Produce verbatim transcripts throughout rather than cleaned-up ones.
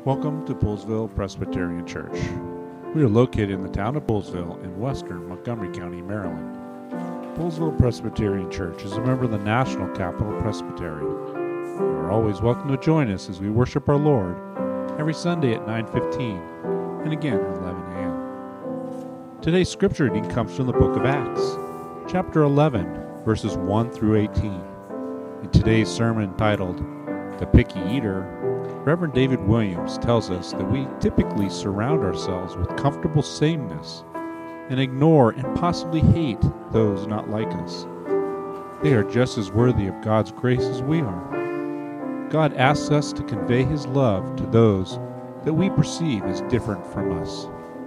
Welcome to Poolesville Presbyterian Church. We are located in the town of Poolesville in western Montgomery County, Maryland. Poolesville Presbyterian Church is a member of the National Capital Presbytery. You are always welcome to join us as we worship our Lord every Sunday at nine fifteen and again at eleven a.m. Today's scripture reading comes from the book of Acts, chapter eleven, verses one through eighteen. In today's sermon titled, The Picky Eater, Reverend David Williams tells us that we typically surround ourselves with comfortable sameness and ignore and possibly hate those not like us. They are just as worthy of God's grace as we are. God asks us to convey His love to those that we perceive as different from us.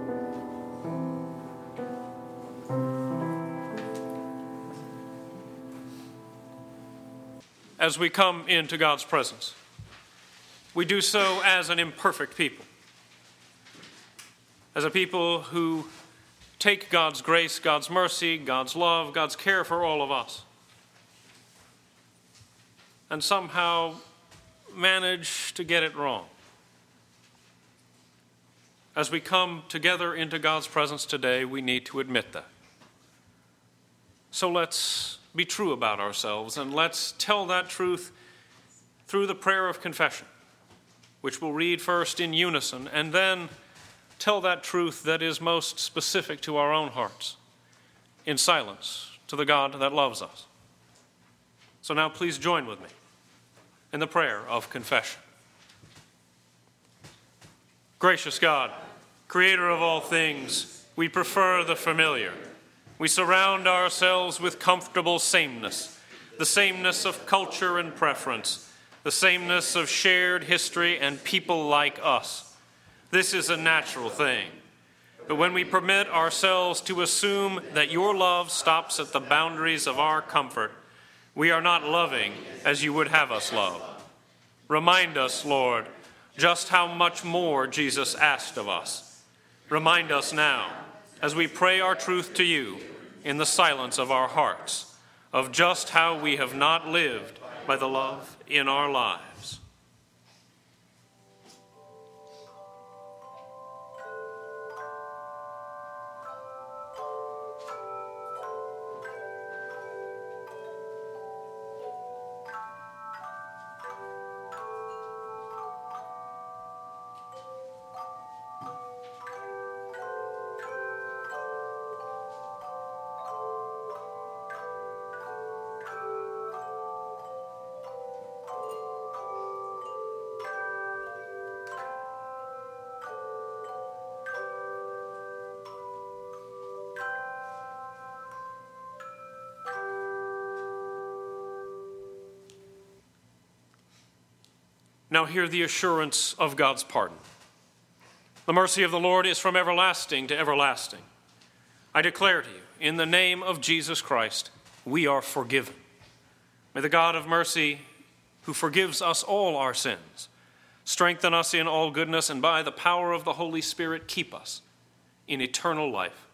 As we come into God's presence, we do so as an imperfect people, as a people who take God's grace, God's mercy, God's love, God's care for all of us, and somehow manage to get it wrong. As we come together into God's presence today, we need to admit that. So let's be true about ourselves, and let's tell that truth through the prayer of confession, which we'll read first in unison, and then tell that truth that is most specific to our own hearts in silence to the God that loves us. So now please join with me in the prayer of confession. Gracious God, Creator of all things, we prefer the familiar. We surround ourselves with comfortable sameness, the sameness of culture and preference, the sameness of shared history and people like us. This is a natural thing. But when we permit ourselves to assume that your love stops at the boundaries of our comfort, we are not loving as you would have us love. Remind us, Lord, just how much more Jesus asked of us. Remind us now, as we pray our truth to you in the silence of our hearts, of just how we have not lived by the love in our lives. Now hear the assurance of God's pardon. The mercy of the Lord is from everlasting to everlasting. I declare to you, in the name of Jesus Christ, we are forgiven. May the God of mercy, who forgives us all our sins, strengthen us in all goodness, and by the power of the Holy Spirit keep us in eternal life.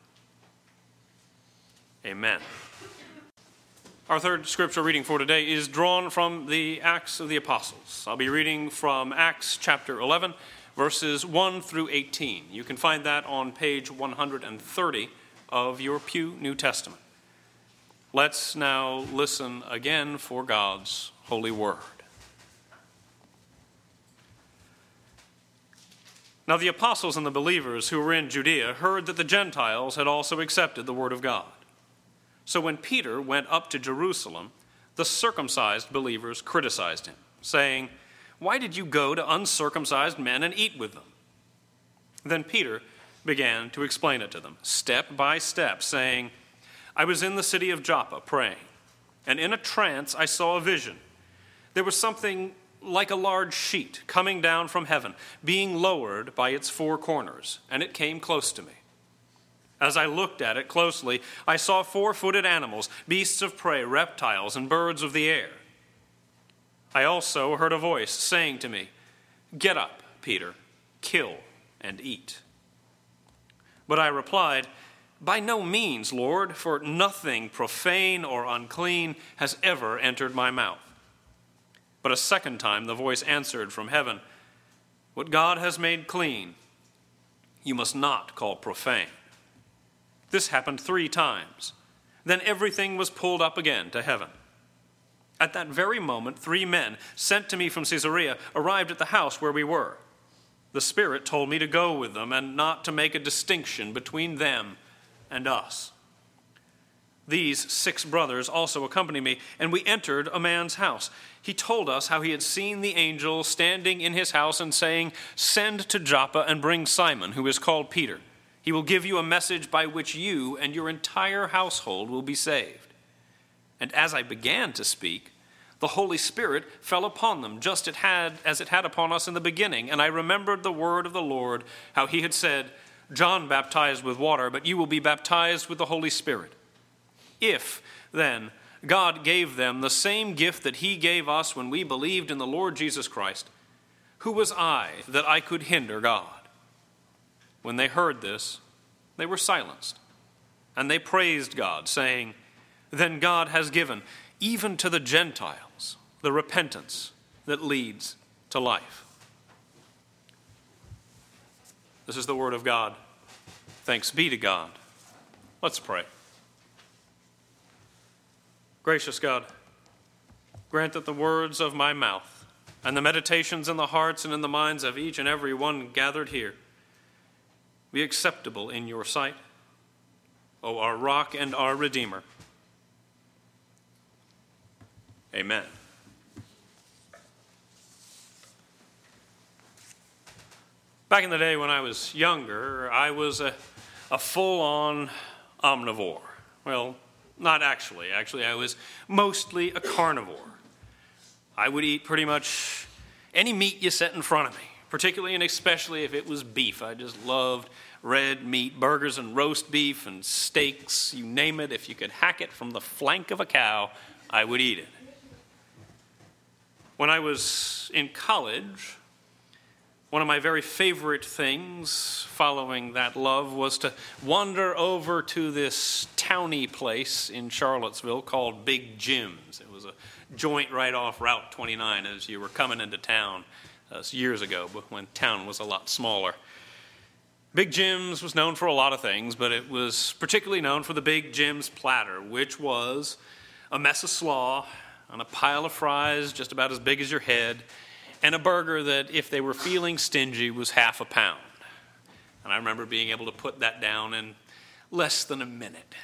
Amen. Our third scripture reading for today is drawn from the Acts of the Apostles. I'll be reading from Acts chapter eleven, verses one through eighteen. You can find that on page one hundred thirty of your Pew New Testament. Let's now listen again for God's holy word. Now the apostles and the believers who were in Judea heard that the Gentiles had also accepted the word of God. So when Peter went up to Jerusalem, the circumcised believers criticized him, saying, "Why did you go to uncircumcised men and eat with them?" Then Peter began to explain it to them, step by step, saying, "I was in the city of Joppa praying, and in a trance I saw a vision. There was something like a large sheet coming down from heaven, being lowered by its four corners, and it came close to me. As I looked at it closely, I saw four-footed animals, beasts of prey, reptiles, and birds of the air. I also heard a voice saying to me, 'Get up, Peter, kill and eat.' But I replied, 'By no means, Lord, for nothing profane or unclean has ever entered my mouth.' But a second time the voice answered from heaven, What God has made clean, you must not call profane." This happened three times. Then everything was pulled up again to heaven. At that very moment, three men sent to me from Caesarea arrived at the house where we were. The Spirit told me to go with them and not to make a distinction between them and us. These six brothers also accompanied me, and we entered a man's house. He told us how he had seen the angel standing in his house and saying, "Send to Joppa and bring Simon, who is called Peter. He will give you a message by which you and your entire household will be saved." And as I began to speak, the Holy Spirit fell upon them, just it had, as it had upon us in the beginning. And I remembered the word of the Lord, how he had said, "John baptized with water, but you will be baptized with the Holy Spirit." If, then, God gave them the same gift that he gave us when we believed in the Lord Jesus Christ, who was I that I could hinder God? When they heard this, they were silenced, and they praised God, saying, "Then God has given, even to the Gentiles, the repentance that leads to life." This is the word of God. Thanks be to God. Let's pray. Gracious God, grant that the words of my mouth and the meditations in the hearts and in the minds of each and every one gathered here be acceptable in your sight, O our rock and our Redeemer. Amen. Back in the day when I was younger, I was a, a full-on omnivore. Well, not actually. Actually, I was mostly a carnivore. I would eat pretty much any meat you set in front of me, particularly and especially if it was beef. I just loved red meat, burgers and roast beef and steaks, you name it. If you could hack it from the flank of a cow, I would eat it. When I was in college, one of my very favorite things following that love was to wander over to this towny place in Charlottesville called Big Jim's. It was a joint right off Route twenty-nine as you were coming into town uh, years ago, but when town was a lot smaller. Big Jim's was known for a lot of things, but it was particularly known for the Big Jim's platter, which was a mess of slaw on a pile of fries just about as big as your head, and a burger that, if they were feeling stingy, was half a pound. And I remember being able to put that down in less than a minute.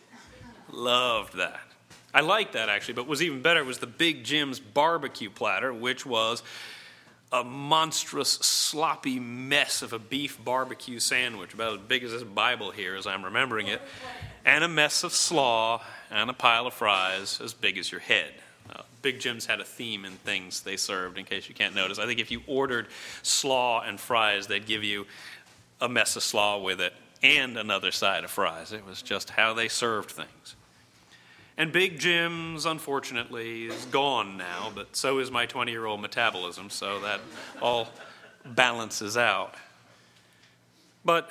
Loved that. I liked that, actually, but what was even better was the Big Jim's barbecue platter, which was a monstrous, sloppy mess of a beef barbecue sandwich, about as big as this Bible here, as I'm remembering it, and a mess of slaw, and a pile of fries as big as your head. Uh, Big Jim's had a theme in things they served, in case you can't notice. I think if you ordered slaw and fries, they'd give you a mess of slaw with it and another side of fries. It was just how they served things. And Big Jim's, unfortunately, is gone now, but so is my twenty-year-old metabolism, so that all balances out. But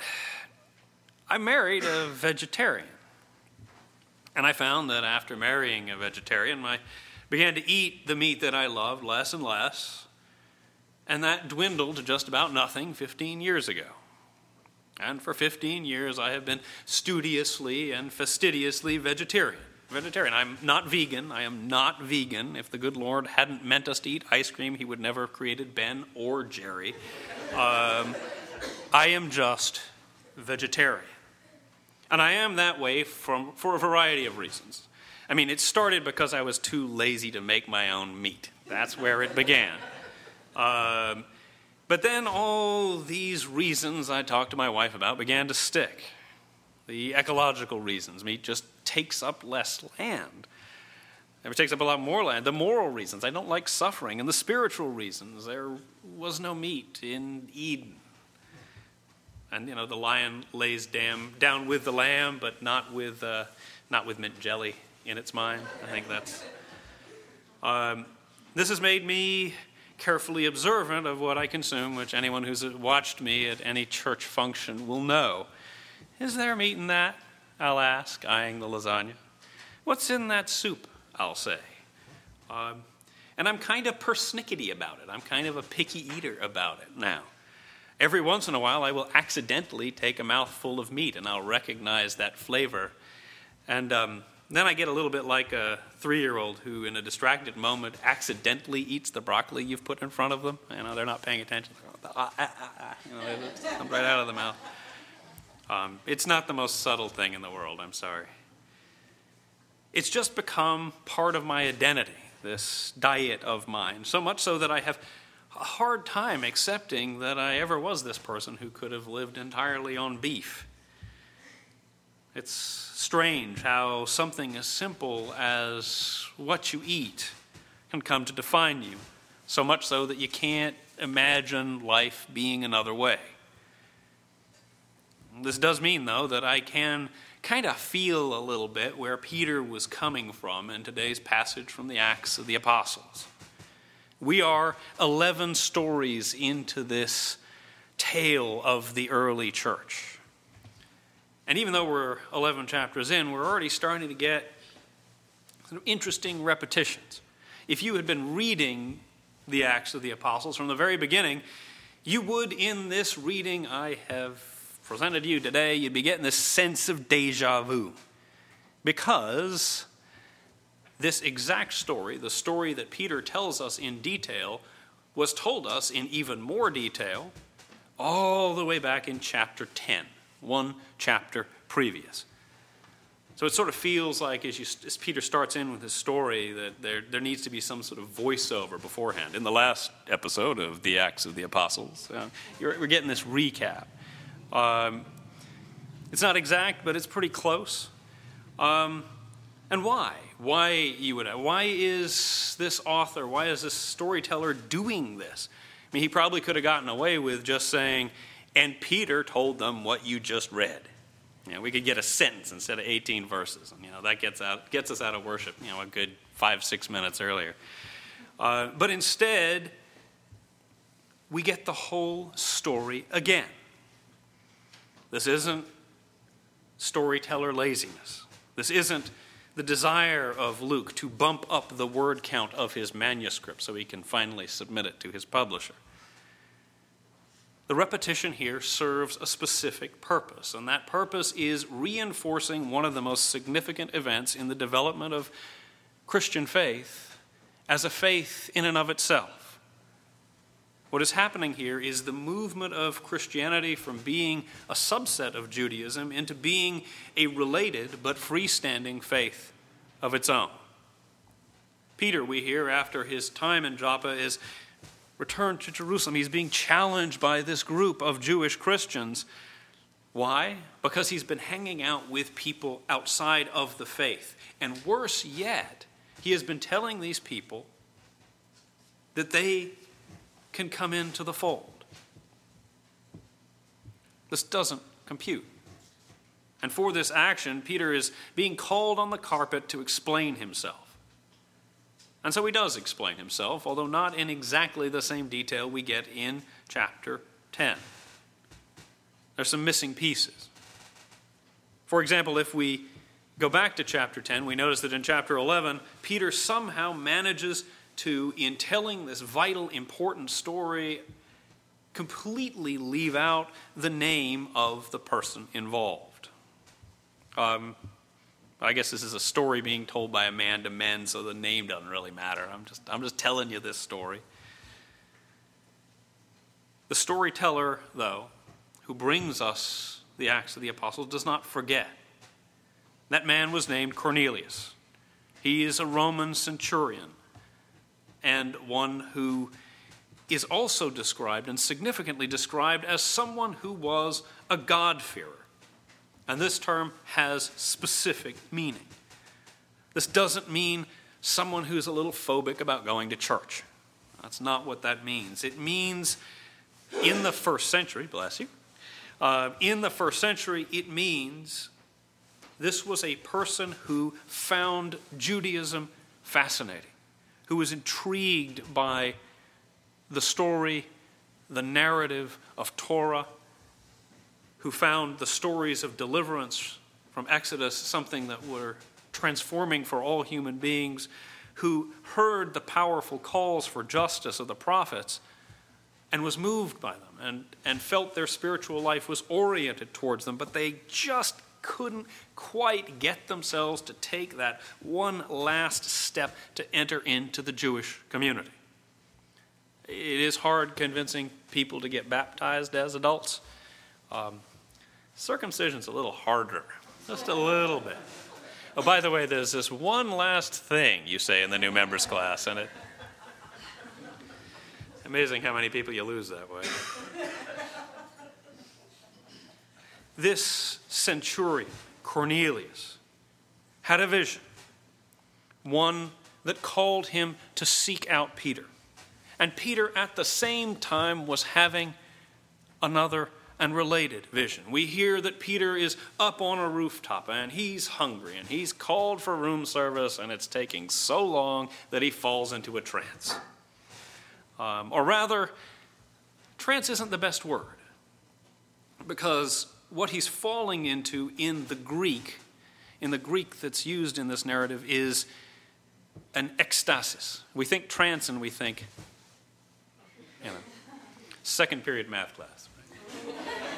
I married a vegetarian, and I found that after marrying a vegetarian, I began to eat the meat that I loved less and less, and that dwindled to just about nothing fifteen years ago. And for fifteen years, I have been studiously and fastidiously vegetarian. Vegetarian. I'm not vegan. I am not vegan. If the good Lord hadn't meant us to eat ice cream, he would never have created Ben or Jerry. Um, I am just vegetarian. And I am that way from, for a variety of reasons. I mean, it started because I was too lazy to make my own meat. That's where it began. Um, but then all these reasons I talked to my wife about began to stick. The ecological reasons. Meat just takes up less land. It takes up a lot more land. The moral reasons. I don't like suffering. And the spiritual reasons. There was no meat in Eden. And, you know, the lion lays dam, down with the lamb, but not with uh, not with mint jelly in its mind. I think that's... Um, this has made me carefully observant of what I consume, which anyone who's watched me at any church function will know. Is there meat in that? I'll ask, eyeing the lasagna. What's in that soup? I'll say. Um, And I'm kind of persnickety about it. I'm kind of a picky eater about it now. Every once in a while, I will accidentally take a mouthful of meat, and I'll recognize that flavor. And um, then I get a little bit like a three-year-old who, in a distracted moment, accidentally eats the broccoli you've put in front of them. You know, they're not paying attention. Ah, ah, ah, ah. You know, they come right out of the mouth. Um, it's not the most subtle thing in the world, I'm sorry. It's just become part of my identity, this diet of mine, so much so that I have a hard time accepting that I ever was this person who could have lived entirely on beef. It's strange how something as simple as what you eat can come to define you, so much so that you can't imagine life being another way. This does mean, though, that I can kind of feel a little bit where Peter was coming from in today's passage from the Acts of the Apostles. We are eleven stories into this tale of the early church. And even though we're eleven chapters in, we're already starting to get some interesting repetitions. If you had been reading the Acts of the Apostles from the very beginning, you would, in this reading I have presented to you today, you'd be getting this sense of deja vu. Because this exact story, the story that Peter tells us in detail, was told us in even more detail all the way back in chapter ten, one chapter previous. So it sort of feels like as, you, as Peter starts in with his story that there, there needs to be some sort of voiceover beforehand. In the last episode of the Acts of the Apostles, uh, you're, we're getting this recap. Um, it's not exact, but it's pretty close. Um, and why? Why you would? Why is this author? Why is this storyteller doing this? I mean, he probably could have gotten away with just saying, "And Peter told them what you just read." You know, we could get a sentence instead of eighteen verses, and you know that gets out gets us out of worship. You know, a good five six minutes earlier. Uh, but instead, we get the whole story again. This isn't storyteller laziness. This isn't the desire of Luke to bump up the word count of his manuscript so he can finally submit it to his publisher. The repetition here serves a specific purpose, and that purpose is reinforcing one of the most significant events in the development of Christian faith as a faith in and of itself. What is happening here is the movement of Christianity from being a subset of Judaism into being a related but freestanding faith of its own. Peter, we hear, after his time in Joppa, is returned to Jerusalem. He's being challenged by this group of Jewish Christians. Why? Because he's been hanging out with people outside of the faith. And worse yet, he has been telling these people that they can come into the fold. This doesn't compute. And for this action, Peter is being called on the carpet to explain himself. And so he does explain himself, although not in exactly the same detail we get in chapter ten. There's some missing pieces. For example, if we go back to chapter ten, we notice that in chapter eleven, Peter somehow manages to, in telling this vital, important story, completely leave out the name of the person involved. Um, I guess this is a story being told by a man to men, so the name doesn't really matter. I'm just, I'm just telling you this story. The storyteller, though, who brings us the Acts of the Apostles, does not forget. That man was named Cornelius. He is a Roman centurion, and one who is also described, and significantly described, as someone who was a God-fearer. And this term has specific meaning. This doesn't mean someone who's a little phobic about going to church. That's not what that means. It means, in the first century, bless you, uh, in the first century, it means this was a person who found Judaism fascinating, who was intrigued by the story, the narrative of Torah, who found the stories of deliverance from Exodus something that were transforming for all human beings, who heard the powerful calls for justice of the prophets and was moved by them and, and felt their spiritual life was oriented towards them, but they just couldn't quite get themselves to take that one last step to enter into the Jewish community. It is hard convincing people to get baptized as adults. Um, circumcision's a little harder, just a little bit. Oh, by the way, there's this one last thing you say in the new members class, and it amazing how many people you lose that way. This centurion, Cornelius, had a vision, one that called him to seek out Peter. And Peter, at the same time, was having another and related vision. We hear that Peter is up on a rooftop and he's hungry and he's called for room service, and it's taking so long that he falls into a trance. Um, or rather, trance isn't the best word, because what he's falling into in the Greek, in the Greek that's used in this narrative, is an ecstasis. We think trance and we think, you know, second period math class. Right?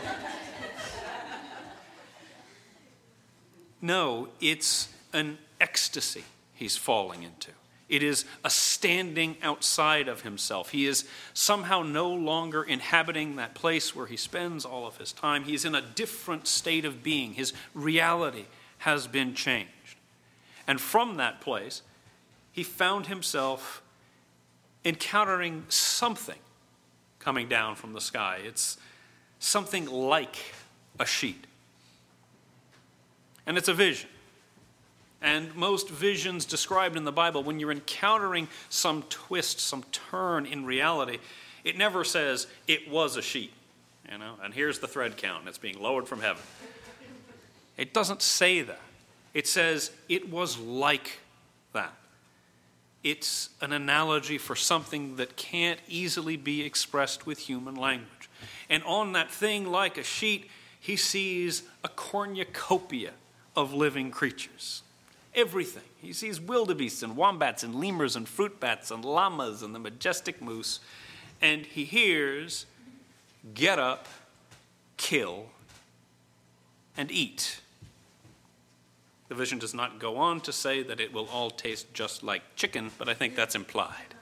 No, it's an ecstasy he's falling into. It is a standing outside of himself. He is somehow no longer inhabiting that place where he spends all of his time. He's in a different state of being. His reality has been changed. And from that place, he found himself encountering something coming down from the sky. It's something like a sheet. And it's a vision. And most visions described in the Bible, when you're encountering some twist, some turn in reality, it never says, it was a sheet, you know, and here's the thread count, and it's being lowered from heaven. It doesn't say that. It says, it was like that. It's an analogy for something that can't easily be expressed with human language. And on that thing like a sheet, he sees a cornucopia of living creatures. Everything. He sees wildebeests and wombats and lemurs and fruit bats and llamas and the majestic moose. And he hears, get up, kill, and eat. The vision does not go on to say that it will all taste just like chicken, but I think that's implied.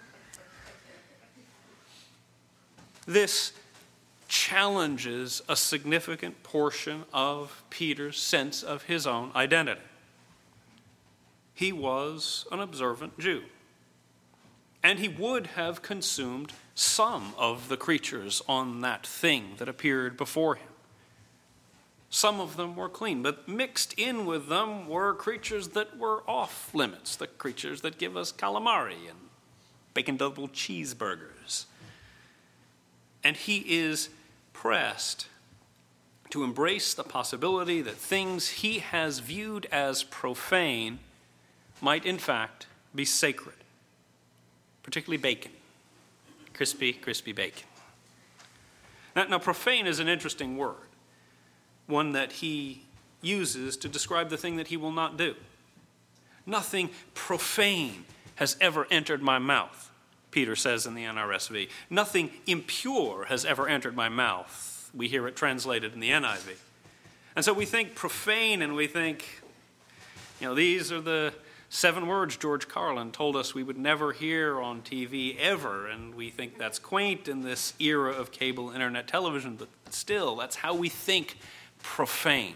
This challenges a significant portion of Peter's sense of his own identity. He was an observant Jew, and he would have consumed some of the creatures on that thing that appeared before him. Some of them were clean, but mixed in with them were creatures that were off limits, the creatures that give us calamari and bacon double cheeseburgers. And he is pressed to embrace the possibility that things he has viewed as profane might in fact be sacred, particularly bacon, crispy, crispy bacon. Now, now, profane is an interesting word, one that he uses to describe the thing that he will not do. Nothing profane has ever entered my mouth, Peter says in the N R S V. Nothing impure has ever entered my mouth. We hear it translated in the N I V. And so we think profane, and we think, you know, these are the seven words George Carlin told us we would never hear on T V ever, and we think that's quaint in this era of cable internet television, but still, that's how we think profane.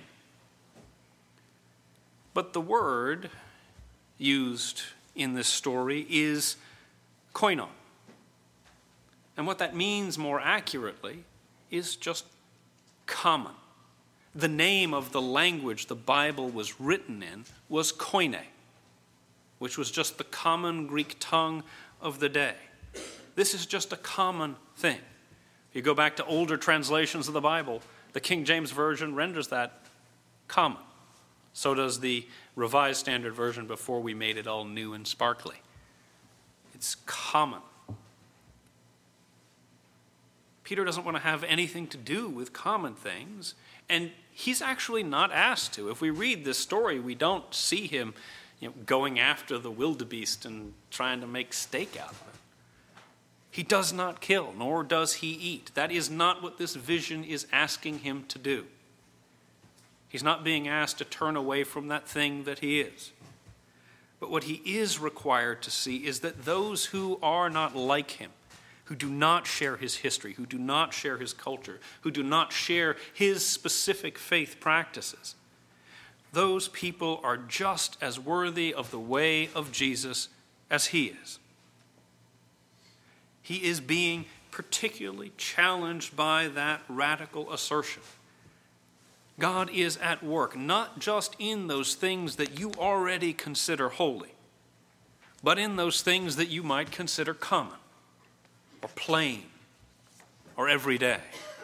But the word used in this story is koinon. And what that means more accurately is just common. The name of the language the Bible was written in was Koine, which was just the common Greek tongue of the day. This is just a common thing. If you go back to older translations of the Bible, the King James Version renders that common. So does the Revised Standard Version before we made it all new and sparkly. It's common. Peter doesn't want to have anything to do with common things, and he's actually not asked to. If we read this story, we don't see him, you know, going after the wildebeest and trying to make steak out of it. He does not kill, nor does he eat. That is not what this vision is asking him to do. He's not being asked to turn away from that thing that he is. But what he is required to see is that those who are not like him, who do not share his history, who do not share his culture, who do not share his specific faith practices, those people are just as worthy of the way of Jesus as he is. He is being particularly challenged by that radical assertion. God is at work, not just in those things that you already consider holy, but in those things that you might consider common, or plain, or everyday.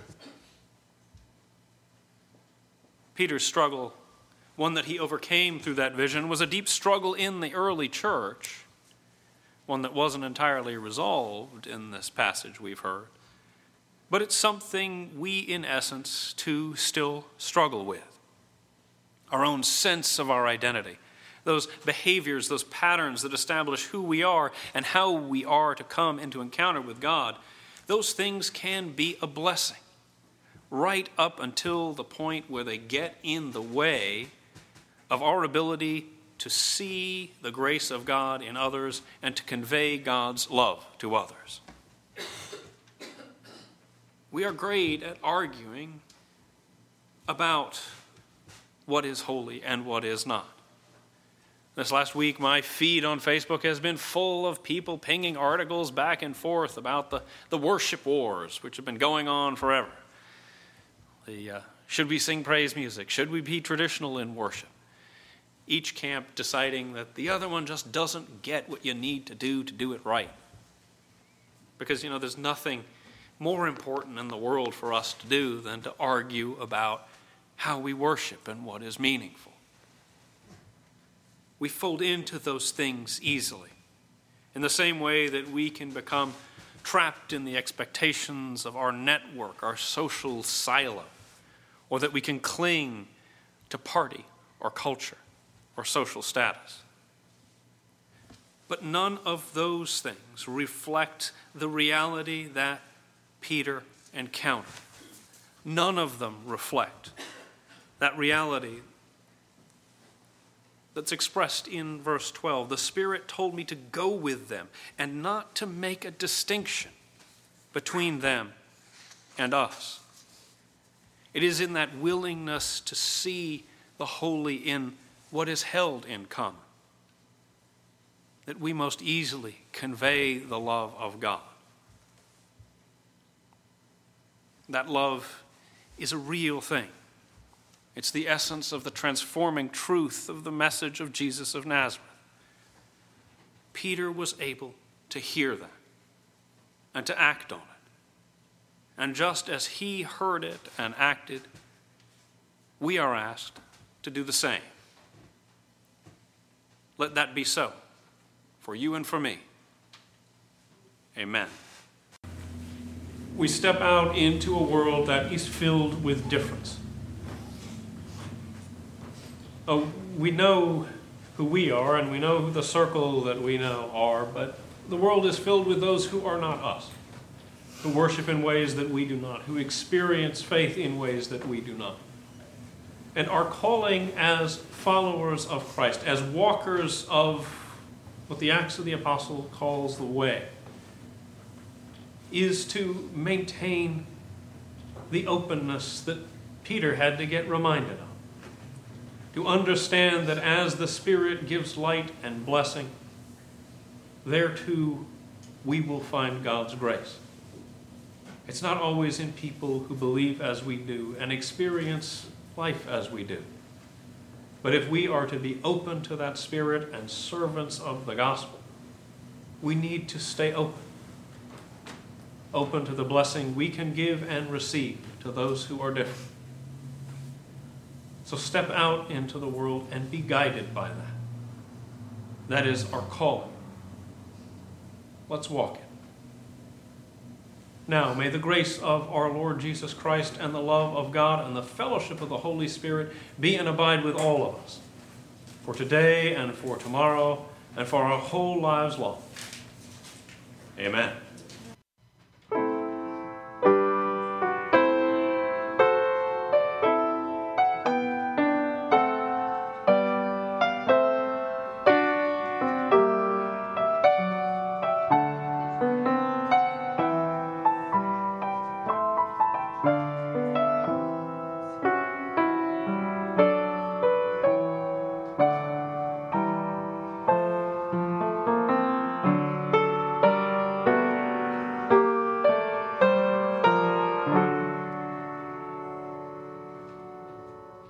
Peter's struggle, one that he overcame through that vision, was a deep struggle in the early church, one that wasn't entirely resolved in this passage we've heard. But it's something we, in essence, too, still struggle with. Our own sense of our identity, those behaviors, those patterns that establish who we are and how we are to come into encounter with God, those things can be a blessing, right up until the point where they get in the way of our ability to see the grace of God in others and to convey God's love to others. We are great at arguing about what is holy and what is not. This last week, my feed on Facebook has been full of people pinging articles back and forth about the, the worship wars, which have been going on forever. The uh, should we sing praise music? Should we be traditional in worship? Each camp deciding that the other one just doesn't get what you need to do to do it right. Because, you know, there's nothing more important in the world for us to do than to argue about how we worship and what is meaningful. We fold into those things easily, in the same way that we can become trapped in the expectations of our network, our social silo, or that we can cling to party or culture or social status. But none of those things reflect the reality that Peter encountered. None of them reflect that reality that's expressed in verse twelve. The Spirit told me to go with them and not to make a distinction between them and us. It is in that willingness to see the holy in what is held in common that we most easily convey the love of God. That love is a real thing. It's the essence of the transforming truth of the message of Jesus of Nazareth. Peter was able to hear that and to act on it. And just as he heard it and acted, we are asked to do the same. Let that be so for you and for me. Amen. We step out into a world that is filled with difference. Uh, we know who we are, and we know who the circle that we know are, but the world is filled with those who are not us, who worship in ways that we do not, who experience faith in ways that we do not. And our calling as followers of Christ, as walkers of what the Acts of the Apostle calls the way, is to maintain the openness that Peter had to get reminded of. To understand that as the Spirit gives light and blessing, there too we will find God's grace. It's not always in people who believe as we do and experience life as we do. But if we are to be open to that Spirit and servants of the gospel, we need to stay open. Open to the blessing we can give and receive to those who are different. So step out into the world and be guided by that. That is our calling. Let's walk it. Now, may the grace of our Lord Jesus Christ and the love of God and the fellowship of the Holy Spirit be and abide with all of us, for today and for tomorrow and for our whole lives long. Amen.